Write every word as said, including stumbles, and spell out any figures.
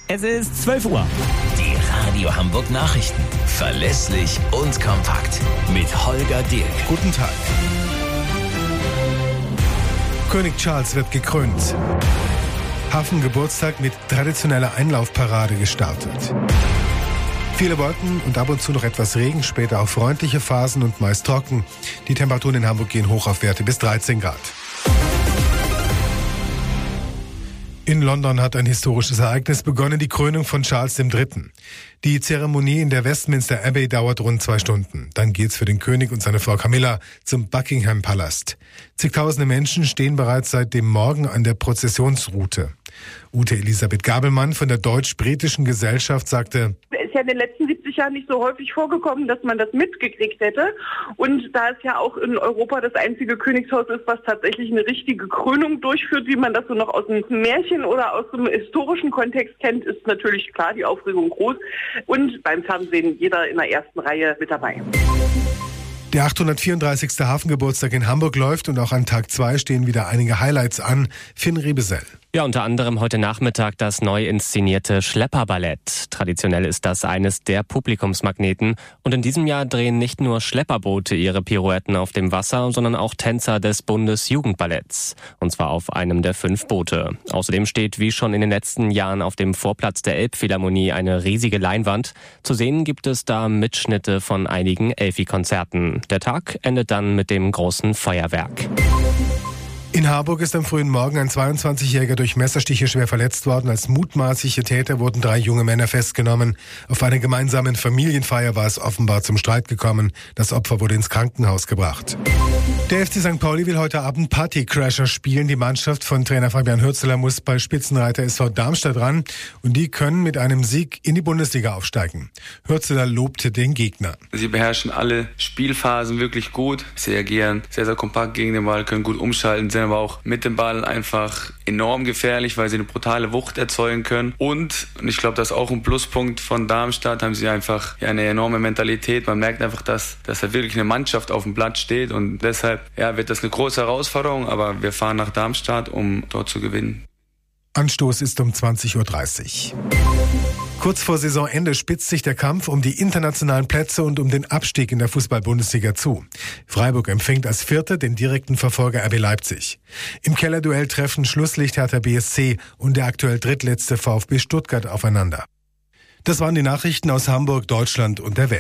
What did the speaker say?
Es ist zwölf Uhr. Die Radio Hamburg Nachrichten. Verlässlich und kompakt. Mit Holger Dirk. Guten Tag. König Charles wird gekrönt. Hafengeburtstag mit traditioneller Einlaufparade gestartet. Viele Wolken und ab und zu noch etwas Regen, später auch freundliche Phasen und meist trocken. Die Temperaturen in Hamburg gehen hoch auf Werte bis dreizehn Grad. In London hat ein historisches Ereignis begonnen, die Krönung von Charles der Dritte. Die Zeremonie in der Westminster Abbey dauert rund zwei Stunden. Dann geht's für den König und seine Frau Camilla zum Buckingham Palast. Zigtausende Menschen stehen bereits seit dem Morgen an der Prozessionsroute. Ute Elisabeth Gabelmann von der Deutsch-Britischen Gesellschaft sagte: Es ist ja in den letzten siebzig Jahren nicht so häufig vorgekommen, dass man das mitgekriegt hätte. Und da es ja auch in Europa das einzige Königshaus ist, was tatsächlich eine richtige Krönung durchführt, wie man das so noch aus dem Märchen oder aus dem historischen Kontext kennt, ist natürlich klar die Aufregung groß. Und beim Fernsehen jeder in der ersten Reihe mit dabei. Der achthundertvierunddreißigste Hafengeburtstag in Hamburg läuft und auch an Tag zwei stehen wieder einige Highlights an. Finn Riebesell. Ja, unter anderem heute Nachmittag das neu inszenierte Schlepperballett. Traditionell ist das eines der Publikumsmagneten. Und in diesem Jahr drehen nicht nur Schlepperboote ihre Pirouetten auf dem Wasser, sondern auch Tänzer des Bundesjugendballetts. Und zwar auf einem der fünf Boote. Außerdem steht wie schon in den letzten Jahren auf dem Vorplatz der Elbphilharmonie eine riesige Leinwand. Zu sehen gibt es da Mitschnitte von einigen Elfi-Konzerten. Der Tag endet dann mit dem großen Feuerwerk. In Harburg ist am frühen Morgen ein zweiundzwanzigjähriger durch Messerstiche schwer verletzt worden. Als mutmaßliche Täter wurden drei junge Männer festgenommen. Auf einer gemeinsamen Familienfeier war es offenbar zum Streit gekommen. Das Opfer wurde ins Krankenhaus gebracht. Der F C Sankt Pauli will heute Abend Partycrasher spielen. Die Mannschaft von Trainer Fabian Hürzeler muss bei Spitzenreiter S V Darmstadt ran. Und die können mit einem Sieg in die Bundesliga aufsteigen. Hürzeler lobte den Gegner. Sie beherrschen alle Spielphasen wirklich gut. Sie reagieren sehr, sehr kompakt gegen den Ball, können gut umschalten, sind aber auch mit dem Ball einfach enorm gefährlich, weil sie eine brutale Wucht erzeugen können. Und, und ich glaube, das ist auch ein Pluspunkt von Darmstadt, haben sie einfach ja, eine enorme Mentalität. Man merkt einfach, dass, dass da wirklich eine Mannschaft auf dem Platz steht und deshalb ja, wird das eine große Herausforderung, aber wir fahren nach Darmstadt, um dort zu gewinnen. Anstoß ist um zwanzig Uhr dreißig. Kurz vor Saisonende spitzt sich der Kampf um die internationalen Plätze und um den Abstieg in der Fußball-Bundesliga zu. Freiburg empfängt als Vierter den direkten Verfolger R B Leipzig. Im Kellerduell treffen Schlusslicht Hertha B S C und der aktuell drittletzte VfB Stuttgart aufeinander. Das waren die Nachrichten aus Hamburg, Deutschland und der Welt.